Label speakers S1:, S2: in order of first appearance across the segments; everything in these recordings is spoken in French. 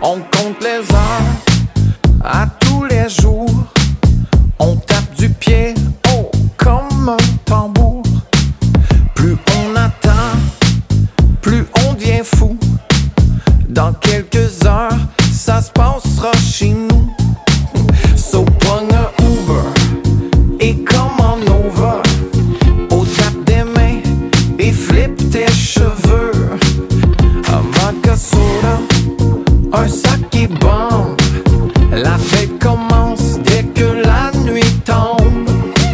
S1: On compte les heures à tous les jours. On tape du pied, oh, comme un tambour. Plus on attend, plus on devient fou. Dans quelques heures, ça se passera chez nous. So pogne un Uber et commande over. Au tape des mains et flippe tes cheveux. Un vodka soda, un sac qui bombe. La fête commence dès que la nuit tombe.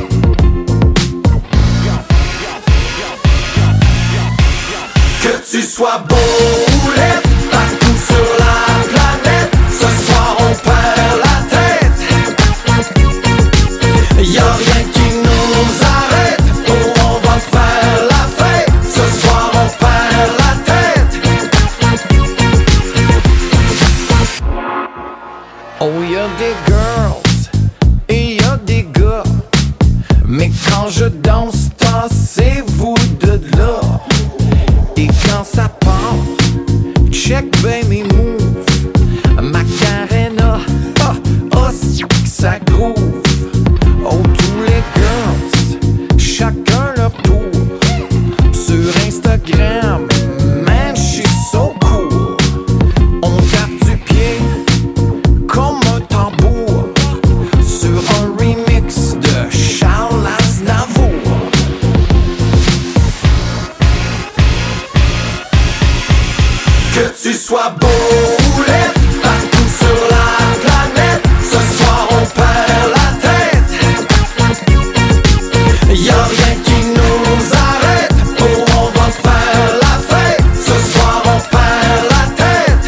S1: Que tu sois beau ou laid, partout sur la planète, ce soir on perd la tête. Y'a rien qui nous arrête, oh on va faire la fête. Ce soir on perd la tête. Oh y'a des girls et y'a des gars, mais quand je danse, tassez-vous de là. Et quand ça part, check ben mes moves. Macarena, oh, oh, ça groove. Oh, tous les girls, chacun leur tour. Sur Instagram, man, j'suis so cool. On tape du pied comme un tambour sur un remix de Charles Aznavour. Que tu sois beau ou laid, partout sur la planète, ce soir on perd la tête. Y'a rien qui nous arrête, oh on va faire la fête. Ce soir on perd la tête.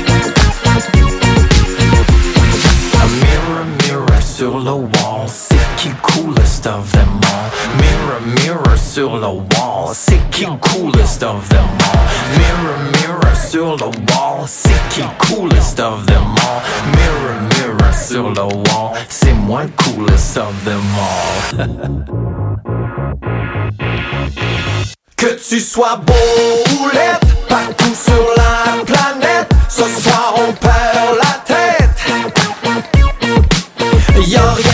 S1: A mirror, mirror sur le wall, c'est qui coolest of them all. Mirror, mirror sur le wall, c'est qui coolest of them all. Mirror, mirror sur le wall, c'est qui coolest of them all. Mirror, mirror sur le wall, c'est moi le coolest of them all. Que tu sois beau ou laid, partout sur la planète, ce soir on perd la tête. Y'a